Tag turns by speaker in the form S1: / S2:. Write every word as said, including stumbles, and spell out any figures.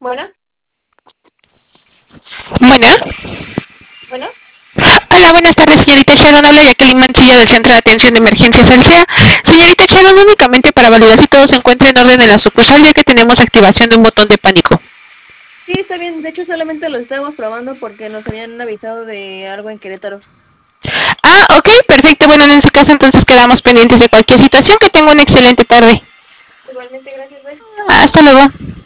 S1: Bueno,
S2: Bueno.
S1: bueno.
S2: Hola, buenas tardes, señorita Sharon. Habla Jacqueline Mancilla del Centro de Atención de Emergencias Alsea. Señorita Sharon, únicamente para validar si todo se encuentra en orden en la sucursal, ya que tenemos activación de un botón de pánico.
S1: Sí, está bien. De hecho, solamente lo estábamos probando porque nos habían avisado de algo en Querétaro.
S2: Ah, ok, perfecto. Bueno, en ese caso entonces quedamos pendientes de cualquier situación. Que tenga una excelente tarde.
S1: Igualmente, gracias, bye.
S2: Hasta luego.